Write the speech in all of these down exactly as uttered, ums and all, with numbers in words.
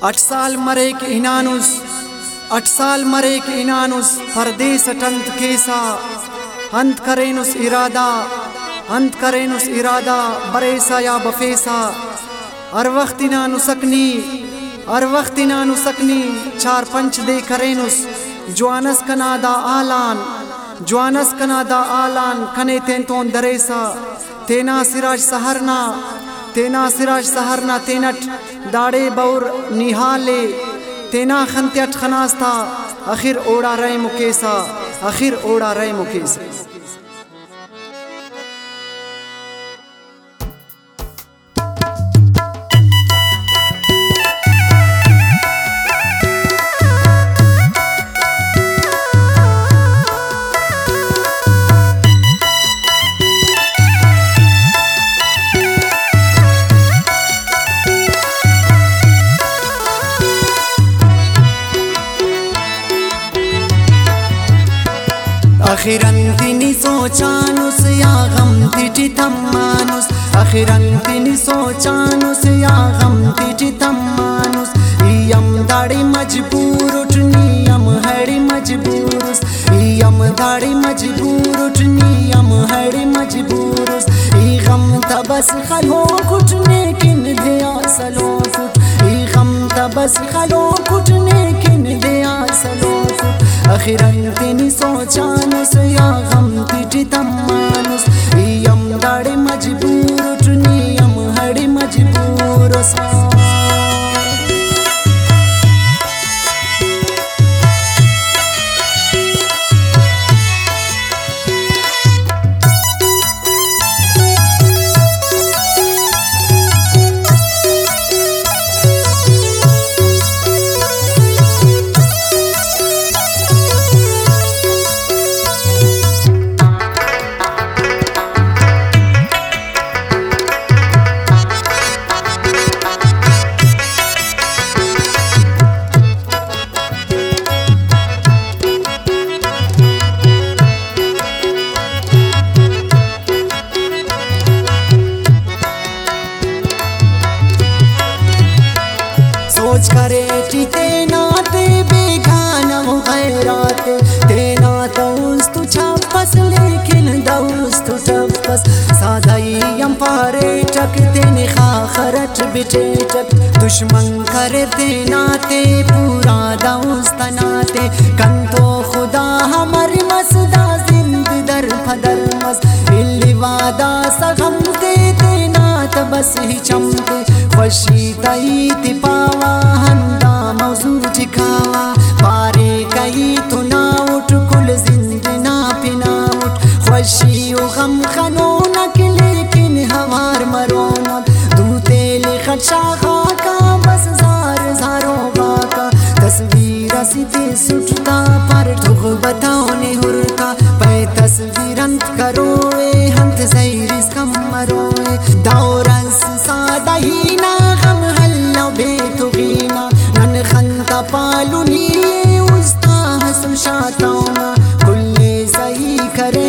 अठ साल मरे के इनानुस अठ साल मरे के इनानुस परदेस अटंत केसा अंत करेनुस इरादा अंत करेनुस इरादा बरेसा या बफेसा हर वक्त इना नुसकनी हर वक्त इना नुसकनी चार पंच दे करेनुस जवानस कनादा आलान जवानस कनादा आलान कने तेंतोन दरेसा तेना सिराज सहरना तेना सिराज सहरना तेनट दाड़े बौर निहाले तेना खंत्यट खनास्ता आखिर ओड़ा रहे मुकेसा आखिर ओड़ा रहे मुकेसा। आखिरन तिनी सोचानुस या गम तिटी तम्मानुस आखिरन तिनी सोचानुस या गम तिटी तम्मानुस यम दाड़ी मजबूर उठनी यम हड़ी मजबूरुस यम दाड़ी मजबूर उठनी यम हड़ी मजबूरुस ई गम तबस खलो कुटने किन दिया सलो कुट ई गम तबस खलो कुटने किन दिया सलो कुट आखिरन तिनी सोचानुस या गम तिटी तम्मानुस यम दाड़ी मजबूर उठनी यम हड़ी मजबूरुस। सोच करे तेना ते बेगाना गैराते तेना दोस्त छपस लेकिन दोस्त छपस सादाई यम पारे टक तेने खाखरट बिटे टक दुश्मन करे तेना ते पूरा दोस्त नाते कंतो खुदा हमारी मसदा जिंद दर फदर मस इल्ली वादा सगम ते तेना तबस ही चमते खुशी तई तिपावा हंदा मौजूद ठिकावा पारे कई तो ना उठ कुल जिंदगी ना पिना उठ खुशी ओ गम खनो न के लेकिन हमार मरोन दूते लिखत शाखा का बस जार जारो का तस्वीर सीधे सुटता पर ठुक बताओ ने हुरका पे तस्वीर अंत करो ए हंत सैरिस कम मरोए दौरस सादा ही ना गम हल्लो बेतुगीना नन खंता पालुनी उस्ता हसम शाताउना कुल्ले सही करे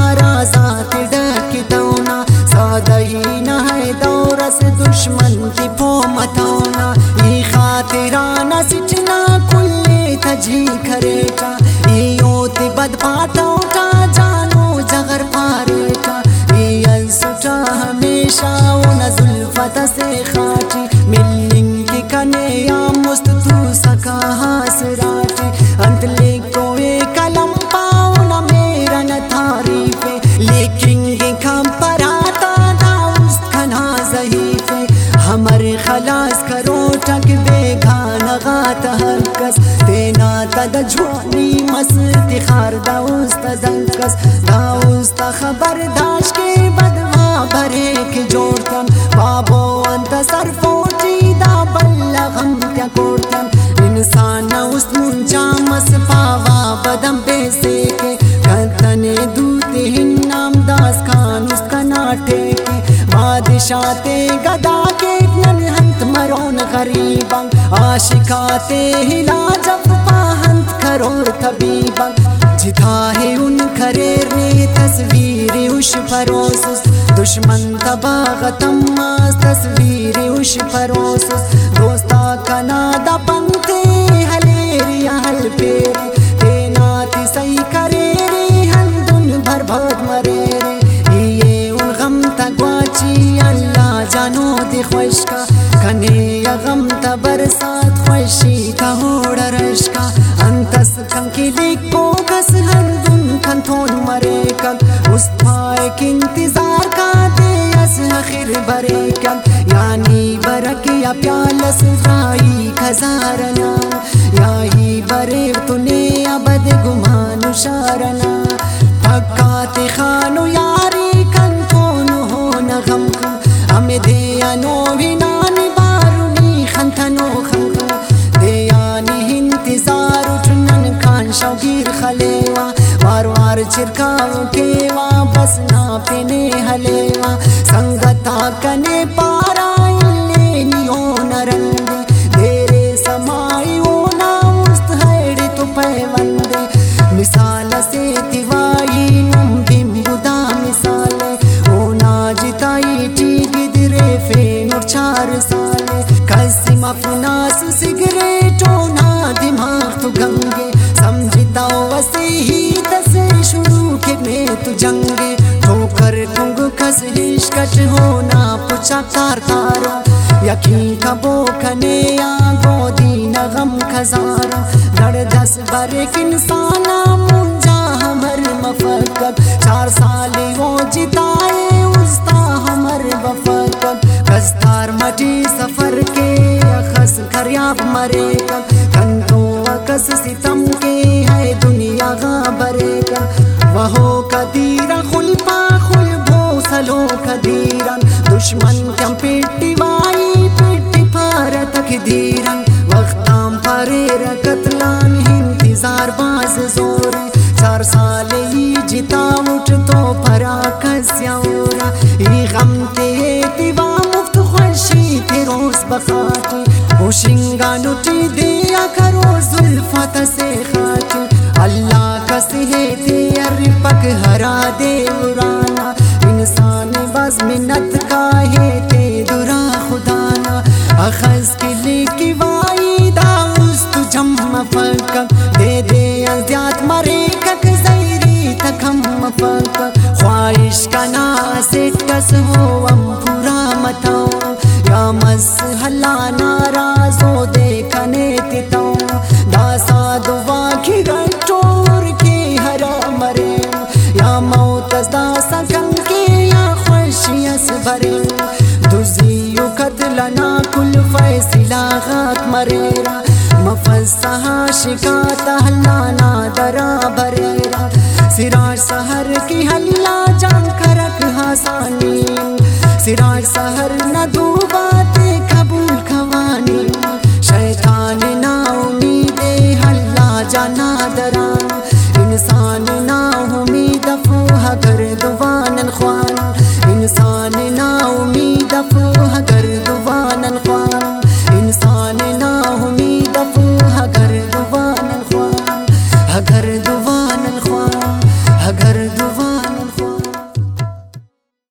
नाराजात डकितौना सादा ही ना है दौरस दुश्मन की पो मताउना ई खातिराना सिटना कुल्ले तजी करेटा ई ओते बद पाटौटा जानो जगर पारेटा ई अलसुटा हमेशा उन जुल्फत से खाटी मिलिंग की कने या मुस्त तू सका हासराटी अंत ले कोए कलम पाउना मेरा न तारीफे लेकिन ये काम पराता दाउस्त खना ज़हीफे हमर खलास करो टक बेगाना गात हरकस तेना तद जवानी मस्ती खार दाउस्त दंकस दाउस्त खबरदाश के बदवा भरे के जोड़तन बाबो अंत सरफोटी दा बल्ला गम त्या कोड़तन इंसान उस मुंजा मस पावा बदम बेसे के कतने दूते हिन्नाम दास खान उसका नाटे के बादशाते गदा के नन हंत मरोन गरीबं आशिकाते हिला जब पाहंत करोर तबीबं जिता है उन खरेर ने तस्वीर उश परोसुस दुश्मन तबागतम मास तस्वीर उश परोसुस दोस्ता कना दा पंते हलेरिया हल पेरे तेनाती सही करे रे हल दुन भर भाग मरे रे ये उन गम तगवाची अल्लाह जानो दे ख्वाहिश का कने या गम ता बरसात ख्वाहिशी का होड़ा रश का अंतस कंकी लिखो कस हर दुन कंथोन मरे कल उस पाए के इंतजार का दे अस आखिर बरे कल यानी बरक या प्यालस राई खजारना याही बरे तूने अबद गुमान शारना पक्काते खानो यारी कंथोन हो न गम हमें दे अनो विनानी बारुनी खंथनो खंख दे यानी इंतजार उठनन खान शौगीर खलेवा वार वार चिरकाओ केवा बस ना पीने हलेवा संगता कने पारा इल्ले नियो नरंदे देरे समाई ओ ना उस्त हैड़ तो पैवंदे मिसाल से तिवाई नुम बिम्बुदा मिसाले ओ ना जिताई टी गिदरे फेन और चार साले कसी मफनास सिगरेटो ना दिमाग तो गंगे समझता वसे ही तसे शुरू के में तू जंगे ठोकर कुंग खस हिशकट होना पुछा कार तारो यकीन कबो खने या गोदी नगम खजारो दड़ दस बारे इंसाना मुंजा हमर मफकत चार साल वो जिताए उस्ता हमर बफकत कस्तार मटी सफर के अखस खरियाब मरे कंतो अकस सितम के है दुनिया गाबरे का वहो कदीरा खुलपा खुल भोसलो कदीरन दुश्मन कम पेटी वाई पेटी पार तक दीरन वक्ताम पारे रकतलान इंतजार बाज जोरे चार साल ही जिता उठ तो परा कस्यारा ई गम ते दिवा मुफ्त खुशी थे रोज बखाती होशिंगा नुटी दिया करो जुल्फत से खाती अल्लाह कसे ते अरपक हरा दे उराना इंसान बस मिन्नत का है ते दुरा खुदाना अखज के लेकी वाई दाउस तु जम फक दे दे अज्यात मरे कक जैरी तकम फक ख्वाहिश का ना से कस हो हम पूरा मताओ या मस हल्ला नाराजो देखने तितो दासा दुआ की गटोर के हरा मरे या मौत दासा कम के या खुशियस भरे दुजियो कतलना कुल फैसला गात मरेरा मफसहा शिकाता हल्लाना दरा भरेरा सिराज सहर की हल्ला जान करक हसानी सिराज सहर न दूबाते